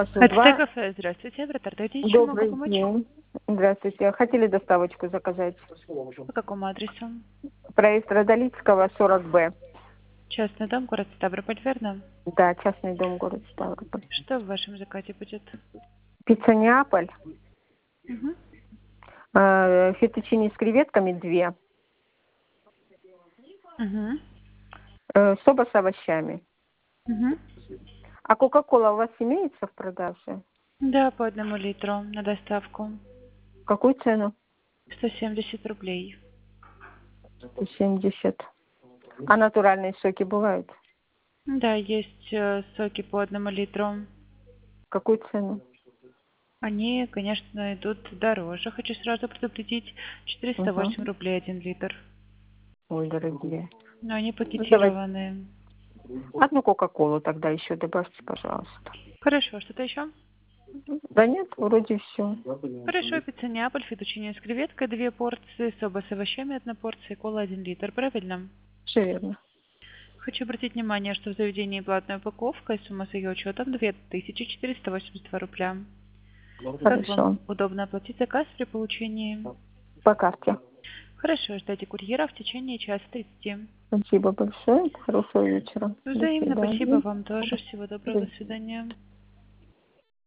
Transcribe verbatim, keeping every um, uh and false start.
два. кафе, здравствуйте. Вратарь, чем могу Добрый помочь? день. Здравствуйте. Хотели доставочку заказать? По какому адресу? Проезд Родолицкого, сорок Б. Частный дом, город Ставрополь, верно? Да, частный дом, город Ставрополь. Что в вашем заказе будет? Пицца Неаполь. Угу. Э, фетучини с креветками две. Угу. Э, соба с овощами. Угу. А Кока-Кола у вас имеется в продаже? Да, по одному литру на доставку. Какую цену? сто семьдесят рублей. сто семьдесят. А натуральные соки бывают? Да, есть э, соки по одному литру. Какую цену? Они, конечно, идут дороже. Хочу сразу предупредить. четыреста Угу. восемь рублей один литр. Ой, дорогие. Но они Ну, давайте пакетированные. одну Кока-Колу тогда еще добавьте, пожалуйста. Хорошо, что-то еще? Да нет, вроде все. Хорошо, пицца Неаполь, фетучини с креветкой, две порции, соба с овощами, одна порция, кола один литр, правильно? Все верно. Хочу обратить внимание, что в заведении платная упаковка и сумма с ее учетом две тысячи четыреста восемьдесят два рубля. Как вам Хорошо. удобно оплатить заказ при получении? По карте. Хорошо, ждите курьера в течение часа тридцати. Спасибо большое. Хорошего вечера. До Взаимно, спасибо свидания. вам тоже. Всего доброго, до свидания.